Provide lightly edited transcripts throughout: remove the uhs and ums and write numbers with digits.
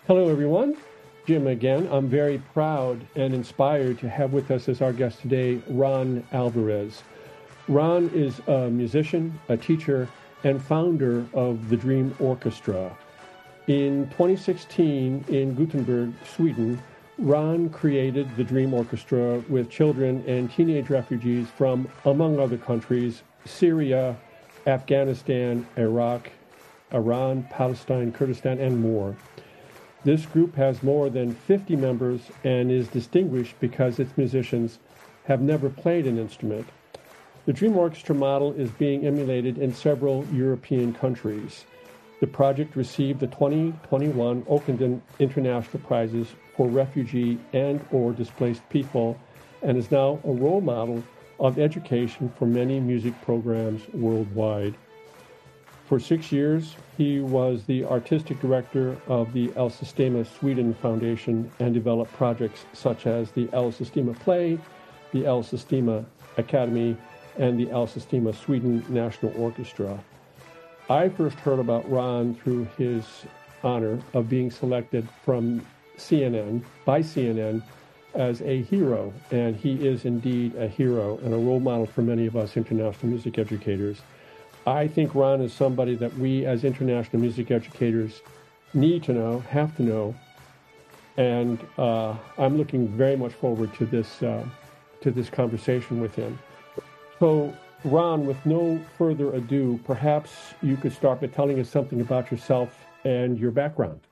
Hello, everyone. Jim again. I'm very proud and inspired to have with us as our guest today Ron Alvarez. Ron is a musician, a teacher, and founder of the Dream Orchestra. In 2016, in Gothenburg, Sweden, Ron created the Dream Orchestra with children and teenage refugees from, among other countries, Syria, Afghanistan, Iraq, Iran, Palestine, Kurdistan, and more. This group has more than 50 members and is distinguished because its musicians have never played an instrument. The Dream Orchestra model is being emulated in several European countries. The project received the 2021 Oakenden International Prizes for Refugee and/or Displaced People and is now a role model of education for many music programs worldwide. For 6 years, he was the artistic director of the El Sistema Sweden Foundation and developed projects such as the El Sistema Play, the El Sistema Academy, and the El Sistema Sweden National Orchestra. I first heard about Ron through his honor of being selected by CNN, as a hero, and he is indeed a hero and a role model for many of us international music educators. I think Ron is somebody that we as international music educators need to know, have to know, and I'm looking very much forward to this conversation with him. So, Ron, with no further ado, perhaps you could start by telling us something about yourself and your background.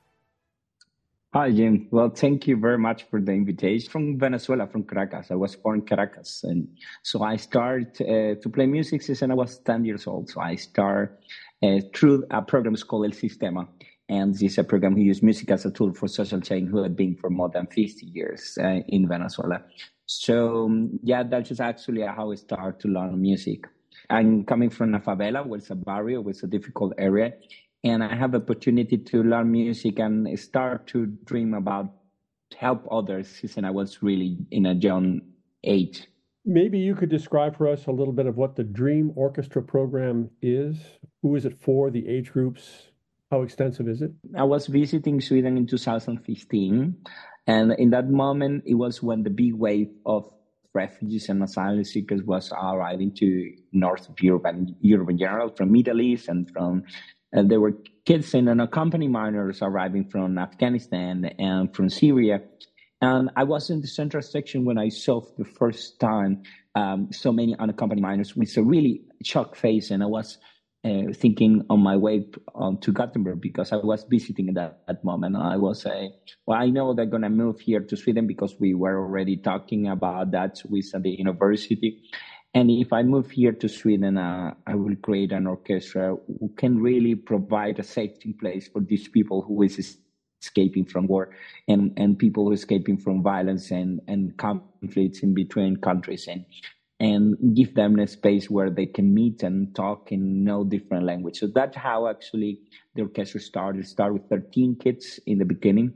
Hi, Jim. Well, thank you very much for the invitation. From Venezuela, from Caracas. I was born in Caracas. And so I started to play music since I was 10 years old. So I started through a program called El Sistema. And this is a program who uses music as a tool for social change who had been for more than 50 years in Venezuela. So, that is actually how I started to learn music. I'm coming from a favela, which is a barrio, which is a difficult area. And I have the opportunity to learn music and start to dream about help others since I was really in a young age. Maybe you could describe for us a little bit of what the Dream Orchestra program is. Who is it for, the age groups? How extensive is it? I was visiting Sweden in 2015. And in that moment, it was when the big wave of refugees and asylum seekers was arriving to North of Europe and Europe in general, from Middle East and from... And there were kids and unaccompanied minors arriving from Afghanistan and from Syria. And I was in the central section when I saw for the first time so many unaccompanied minors with a really shocked face. And I was thinking on my way to Gothenburg because I was visiting at that moment. I was I know they're going to move here to Sweden because we were already talking about that with the university. And if I move here to Sweden, I will create an orchestra who can really provide a safety place for these people who is escaping from war and people who are escaping from violence and conflicts in between countries and give them a space where they can meet and talk and know different language. So that's how actually the orchestra started. It started with 13 kids in the beginning.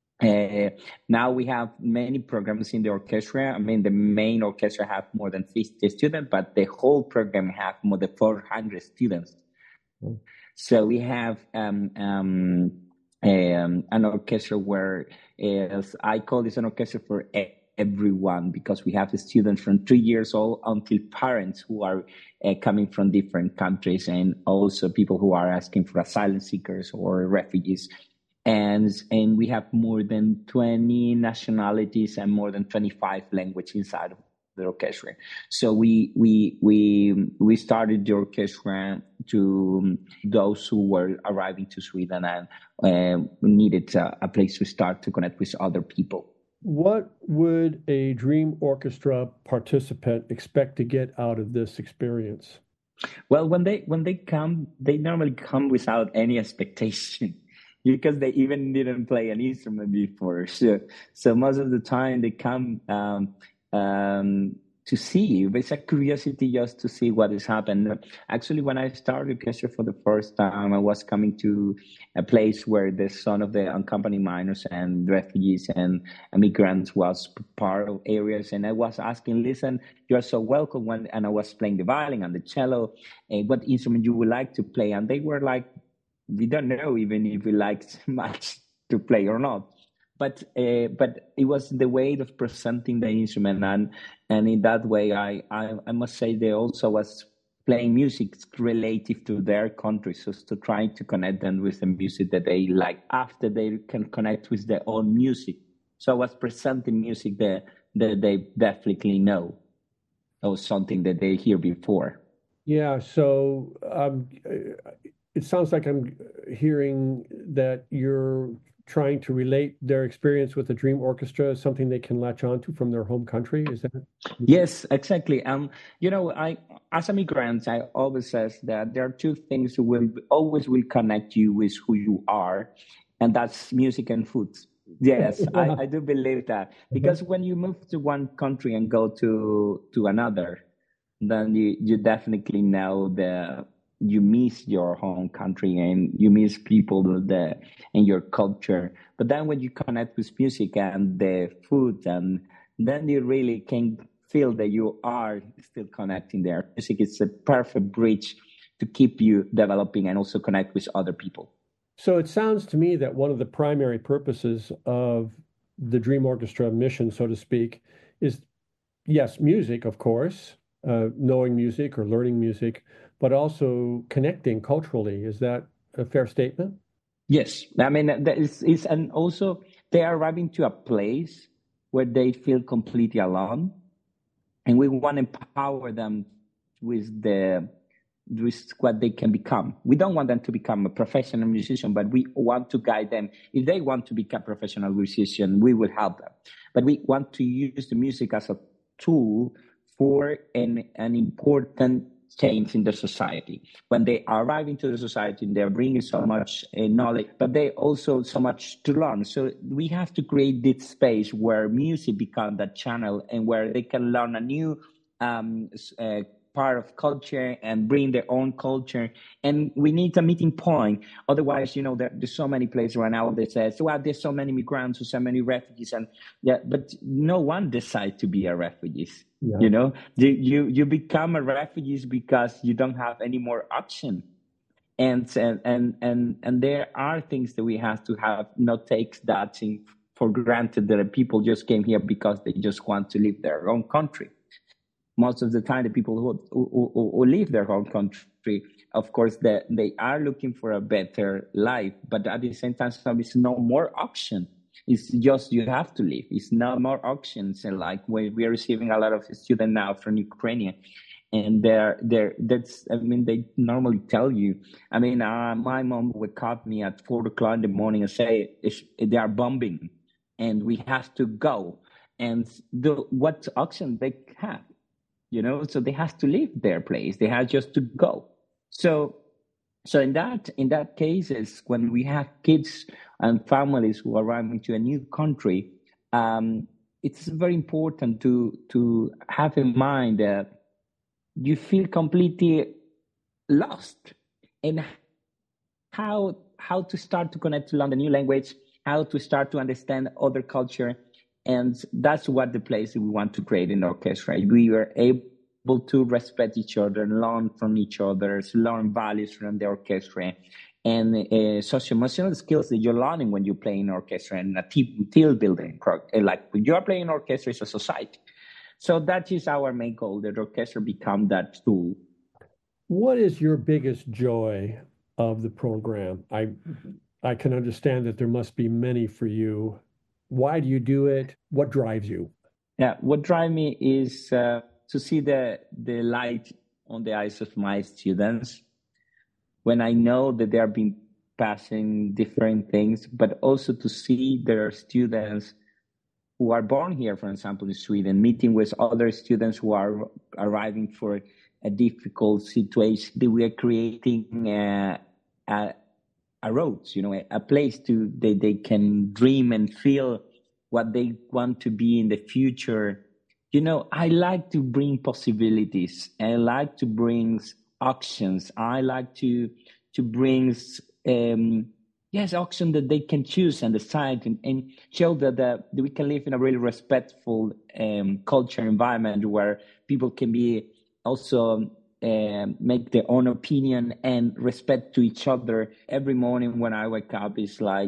Now we have many programs in the orchestra. I mean, the main orchestra have more than 50 students, but the whole program have more than 400 students. So we have an orchestra where I call this an orchestra for everyone because we have the students from 3 years old until parents who are coming from different countries and also people who are asking for asylum seekers or refugees. And we have more than 20 nationalities and more than 25 languages inside of the orchestra. So we started the orchestra to those who were arriving to Sweden and needed a place to start to connect with other people. What would a Dream Orchestra participant expect to get out of this experience? Well, when they come, they normally come without any expectation. Because they even didn't play an instrument before. So most of the time they come to see. It's a curiosity just to see what has happened. Actually, when I started orchestra for the first time, I was coming to a place where the son of the unaccompanied minors and refugees and immigrants was part of areas. And I was asking, listen, you're so welcome. And I was playing the violin and the cello. What instrument you would like to play? And they were like, we don't know even if we like much to play or not. But it was the way of presenting the instrument, and in that way, I must say they also was playing music relative to their country, so to try to connect them with the music that they like after they can connect with their own music. So I was presenting music that they definitely know or something that they hear before. Yeah, so it sounds like I'm hearing that you're trying to relate their experience with the Dream Orchestra as something they can latch onto from their home country. Is that? Yes, exactly. I as a migrant, I always says that there are two things that will always will connect you with who you are, and that's music and food. Yes, Yeah. I do believe that Uh-huh. because when you move to one country and go to another, then you definitely know the you miss your home country and you miss people and your culture. But then when you connect with music and the food, and then you really can feel that you are still connecting there. Music is a perfect bridge to keep you developing and also connect with other people. So it sounds to me that one of the primary purposes of the Dream Orchestra mission, so to speak, is yes, music, of course, knowing music or learning music, but also connecting culturally. Is that a fair statement? Yes, I mean that is and also they are arriving to a place where they feel completely alone, and we want to empower them with what they can become. We don't want them to become a professional musician, but we want to guide them. If they want to become a professional musician, we will help them. But we want to use the music as a tool for an important change in the society. When they arrive into the society, they're bringing so much knowledge, but they also so much to learn. So we have to create this space where music becomes that channel and where they can learn a new part of culture and bring their own culture. And we need a meeting point. Otherwise, there's so many places right now that says, well, there's so many migrants or so many refugees. And yeah, but no one decides to be a refugee. Yeah. You become a refugee because you don't have any more option. And there are things that we have to have, not take that thing for granted that people just came here because they just want to live their own country. Most of the time, the people who leave their home country, of course, they are looking for a better life, but at the same time, it's no more option. It's just you have to leave. It's no more options. And like we are receiving a lot of students now from Ukraine, and they normally tell you. I mean, my mom would call me at 4 o'clock in the morning and say they are bombing, and we have to go. And what option they have? So they have to leave their place. They have just to go. So in that cases, when we have kids and families who arrive into a new country, it's very important to have in mind that you feel completely lost, and how to start to connect to learn the new language, how to start to understand other culture. And that's what the place we want to create in orchestra. We are able to respect each other, learn from each other, learn values from the orchestra, and socio-emotional skills that you're learning when you play in orchestra and a team building. Like when you are playing orchestra, it's a society. So that is our main goal, that orchestra become that tool. What is your biggest joy of the program? I can understand that there must be many for you. Why do you do it? What drives you? Yeah, what drives me is to see the light on the eyes of my students when I know that they are being passing different things, but also to see their students who are born here, for example, in Sweden, meeting with other students who are arriving for a difficult situation. That we are creating a road, a place they can dream and feel what they want to be in the future. I like to bring possibilities. I like to bring options. I like to bring yes, option that they can choose and decide, and show that we can live in a really respectful culture environment where people can be also make their own opinion and respect to each other. Every morning when I wake up, it's like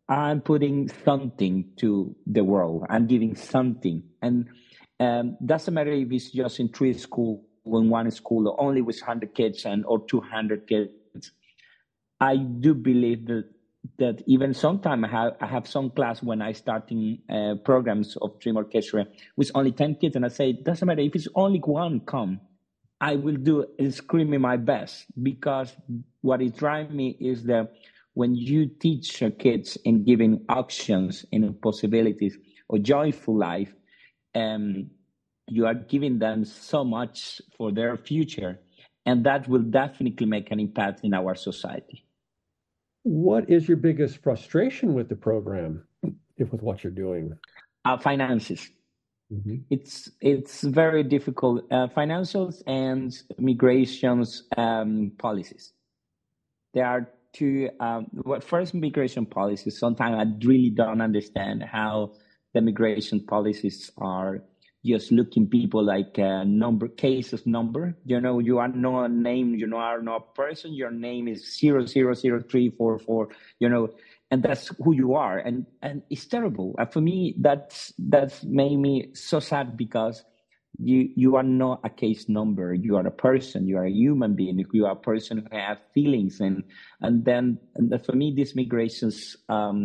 I'm putting something to the world. I'm giving something, and doesn't matter if it's just in three school, in one school, or only with 100 kids or 200 kids. I do believe that even sometime I have some class when I starting programs of Dream Orchestra with only 10 kids, and I say it doesn't matter if it's only one come. I will do screaming my best, because what is driving me is that when you teach your kids and giving options and possibilities or joyful life, um, you are giving them so much for their future, and that will definitely make an impact in our society. What is your biggest frustration with the program, if with what you're doing? Finances. Mhm. It's very difficult. Financials and migrations policies. There are two. First, migration policies. Sometimes I really don't understand how the migration policies are just looking people like number cases number. You are not a name. You are not a person. Your name is 000344. And that's who you are. And it's terrible. For me, that's made me so sad, because you are not a case number. You are a person. You are a human being. You are a person who has feelings, and for me, these migrations,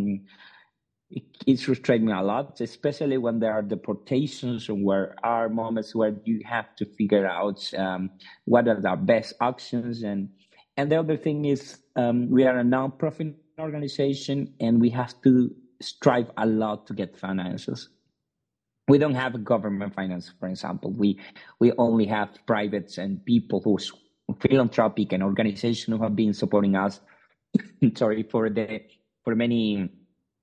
it's frustrating me a lot, especially when there are deportations, or where are moments where you have to figure out what are the best options. And the other thing is, we are a non-profit organization, and we have to strive a lot to get finances. We don't have a government finance, for example. We only have privates and people who's philanthropic and organizations who have been supporting us. Sorry, for many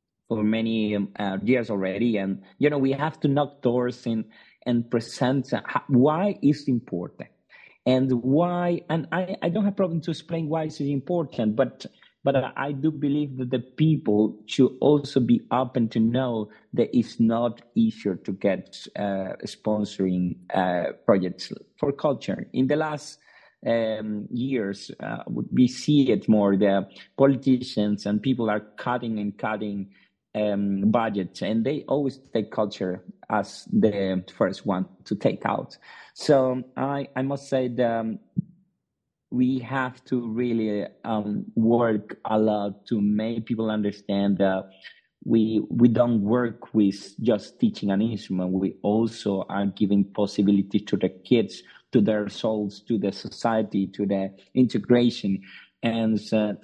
years already. And we have to knock doors and present why it's important, and why. And I don't have problem to explain why it's important, but I do believe that the people should also be open to know that it's not easier to get sponsoring projects for culture. In the last years, we see it more. The politicians and people are cutting and cutting budgets, and they always take culture as the first one to take out. So I must say that we have to really work a lot to make people understand that we don't work with just teaching an instrument. We also are giving possibility to the kids, to their souls, to the society, to the integration. And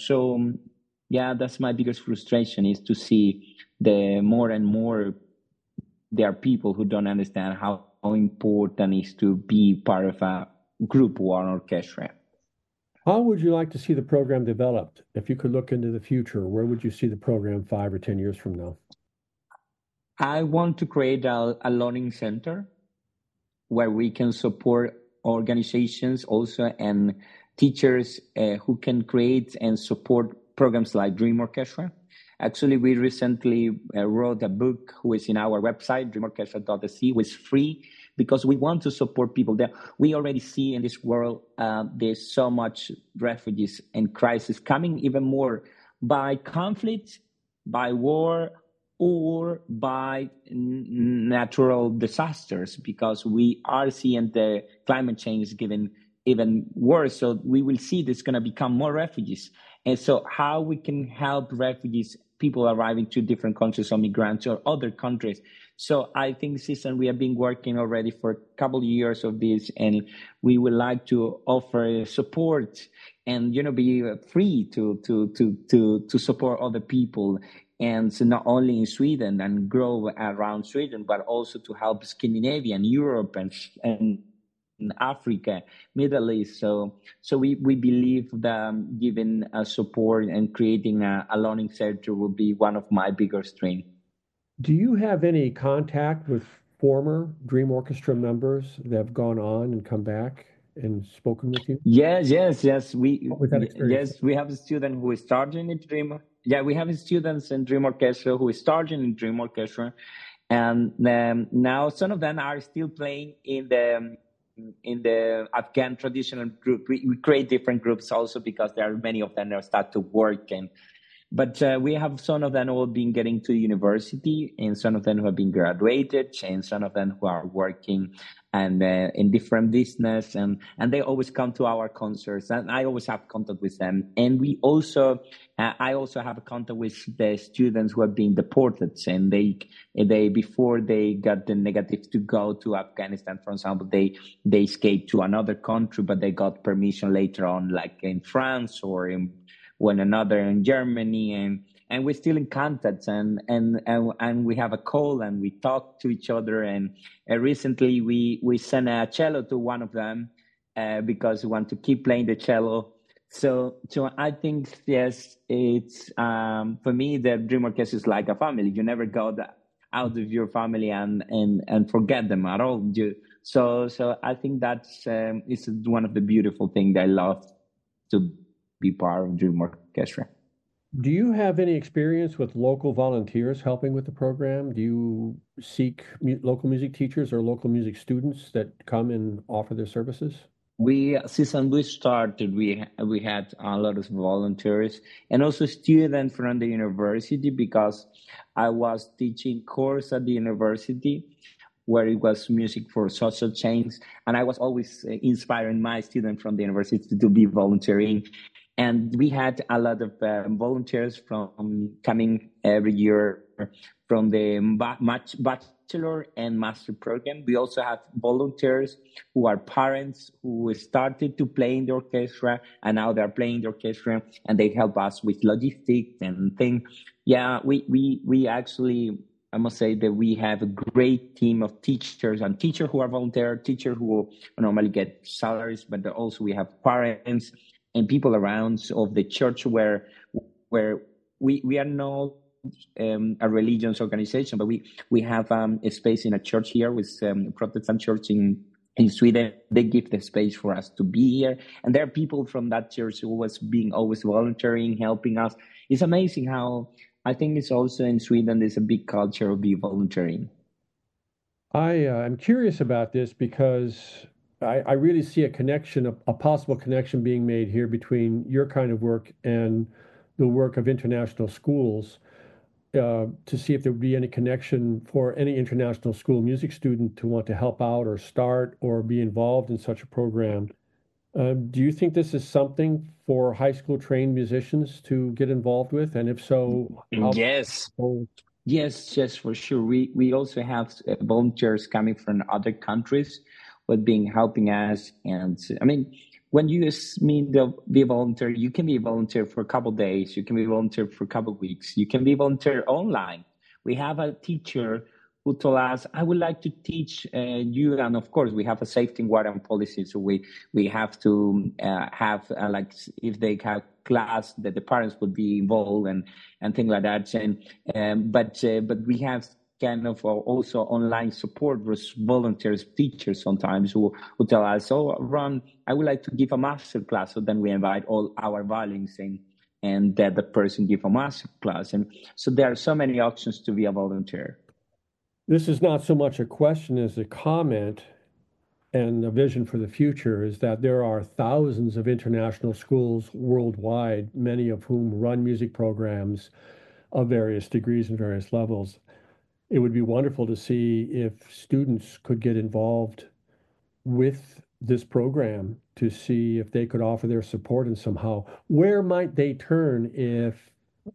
yeah, that's my biggest frustration, is to see the more and more there are people who don't understand how important it is to be part of a group or an orchestra. How would you like to see the program developed? If you could look into the future, where would you see the program 5 or 10 years from now? I want to create a learning center where we can support organizations also, and teachers who can create and support programs like Dream Orchestra. Actually, we recently wrote a book, who is in our website, dreamorchestra.se, was free, because we want to support people there. We already see in this world there's so much refugees and crisis coming, even more by conflict, by war, or by natural disasters, because we are seeing the climate change getting even worse. So we will see there's going to become more refugees. And so how we can help refugees, people arriving to different countries, or migrants or other countries. So I think, Susan, we have been working already for a couple of years of this, and we would like to offer support and be free to support other people. And so not only in Sweden and grow around Sweden, but also to help Scandinavia and Europe and Africa, Middle East. So we believe that giving support and creating a learning center will be one of my biggest dreams. Do you have any contact with former Dream Orchestra members that have gone on and come back and spoken with you? Yes. What was that experience like? Yes, we have a student who is starting in Dream. Yeah, we have students in Dream Orchestra who is starting in Dream Orchestra, and now some of them are still playing in the Afghan traditional group. We create different groups also, because there are many of them that start to work, But we have some of them who have been getting to university, and some of them who have been graduated, and some of them who are working and in different business, and they always come to our concerts, and I always have contact with them. And we also I also have a contact with the students who have been deported, and they before they got the negative to go to Afghanistan, for example, they escaped to another country, but they got permission later on, like in France or in one another in Germany, and we're still in contact, and we have a call and we talk to each other. And recently we sent a cello to one of them because we want to keep playing the cello. So I think, yes, it's for me, the Dream Orchestra is like a family. You never go out of your family and forget them at all. So I think that's it's one of the beautiful things I love to be part of Dream Orchestra. Do you have any experience with local volunteers helping with the program? Do you seek local music teachers or local music students that come and offer their services? We since we started, we had a lot of volunteers and also students from the university, because I was teaching course at the university where it was music for social change, and I was always inspiring my students from the university to be volunteering. And we had a lot of volunteers from coming every year from the bachelor and master program. We also have volunteers who are parents who started to play in the orchestra, and now they're playing the orchestra, and they help us with logistics and things. Yeah, we actually, I must say that we have a great team of teachers and teachers who are volunteer, teachers who normally get salaries, but also we have parents and people around of the church where we are not a religious organization, but we have a space in a church here with Protestant church in Sweden. They give the space for us to be here, and there are people from that church who was being always volunteering, helping us. It's amazing how I think it's also in Sweden there's a big culture of be volunteering. I'm curious about this because I really see a connection, a possible connection being made here between your kind of work and the work of international schools, to see if there would be any connection for any international school music student to want to help out or start or be involved in such a program. Do you think this is something for high school trained musicians to get involved with? And if so, how? Yes. Yes, for sure. We also have volunteers coming from other countries with being helping us. And I mean, when you mean the be a volunteer, you can be a volunteer for a couple of days, you can be a volunteer for a couple of weeks, you can be a volunteer online. We have a teacher who told us, I would like to teach you. And of course, we have a safety and warrant policy. So we have to have, like, if they have class, that the parents would be involved and things like that. But we have kind of also online support with volunteers, teachers sometimes who tell us, oh, Ron, I would like to give a master class. So then we invite all our violins in, and that the person give a master class. And so there are so many options to be a volunteer. This is not so much a question as a comment and a vision for the future, is that there are thousands of international schools worldwide, many of whom run music programs of various degrees and various levels. It would be wonderful to see if students could get involved with this program to see if they could offer their support in somehow. Where might they turn if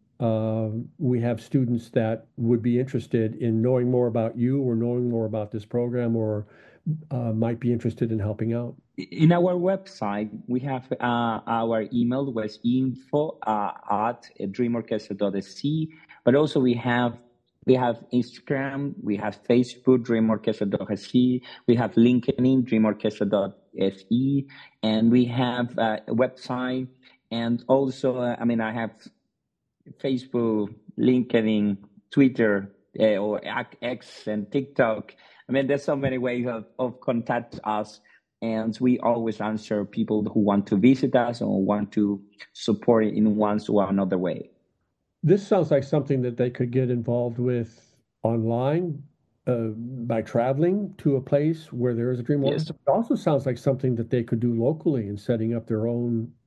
we have students that would be interested in knowing more about you or knowing more about this program, or might be interested in helping out? In our website, we have our email was info at dreamorchestra.sc, but also we have Instagram, we have Facebook, dreamorchestra.sc, we have LinkedIn, dreamorchestra.se, and we have a website. And also, I mean, I have Facebook, LinkedIn, Twitter, or X and TikTok. I mean, there's so many ways of contact us, and we always answer people who want to visit us or want to support it in one or another way. This sounds like something that they could get involved with online, by traveling to a place where there is a dream Yes. orchestra. It also sounds like something that they could do locally in setting up their own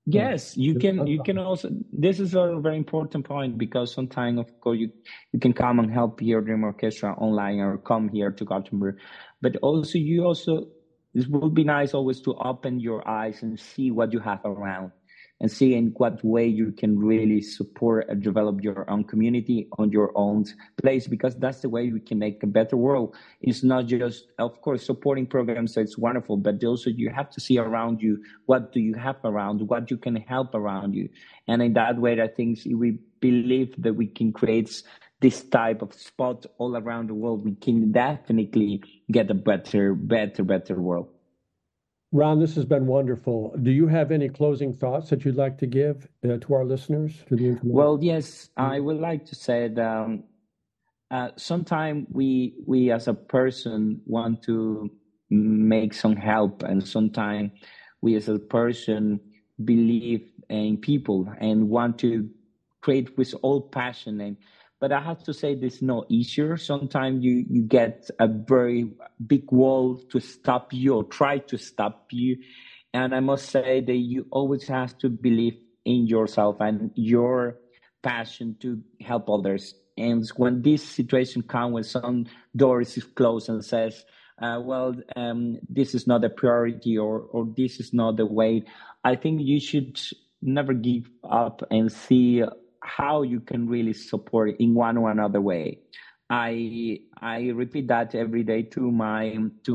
Yes, you can. You can also. This is a very important point because sometimes, of course, you can come and help here Dream Orchestra online or come here to Gothenburg, but also you also this would be nice always to open your eyes and see what you have around and see in what way you can really support and develop your own community on your own place, because that's the way we can make a better world. It's not just, of course, supporting programs, that's wonderful, but also you have to see around you, what do you have around, what you can help around you. And in that way, I think we believe that we can create this type of spot all around the world. We can definitely get a better world. Ron, this has been wonderful. Do you have any closing thoughts that you'd like to give to our listeners, to the information? Well, yes, I would like to say that sometimes we as a person want to make some help, and sometimes we as a person believe in people and want to create with all passion. But I have to say this is not easier. Sometimes you get a very big wall to stop you or try to stop you. And I must say that you always have to believe in yourself and your passion to help others. And when this situation comes, when some doors is closed and says, this is not a priority or this is not the way, I think you should never give up and see how you can really support in one or another way. I repeat that every day to my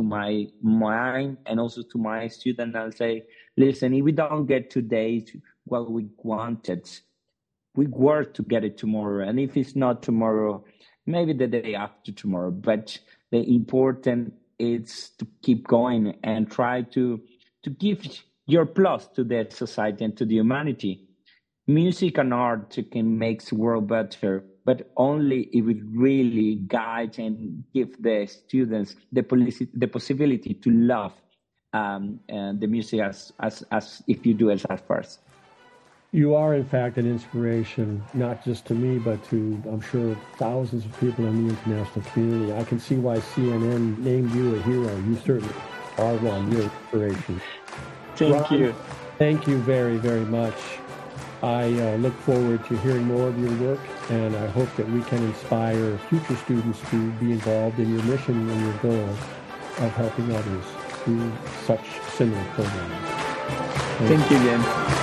mind and also to my student. I'll say, listen, if we don't get today what we wanted, we work to get it tomorrow. And if it's not tomorrow, maybe the day after tomorrow. But the important is to keep going and try to give your plus to the society and to the humanity. Music and art can make the world better, but only if it really guides and give the students the possibility to love the music as if you do it at first. You are, in fact, an inspiration, not just to me, but to, I'm sure, thousands of people in the international community. I can see why CNN named you a hero. You certainly are one. You're an inspiration. Thank you. Thank you very, very much. I look forward to hearing more of your work, and I hope that we can inspire future students to be involved in your mission and your goal of helping others through such similar programs. Thank you again.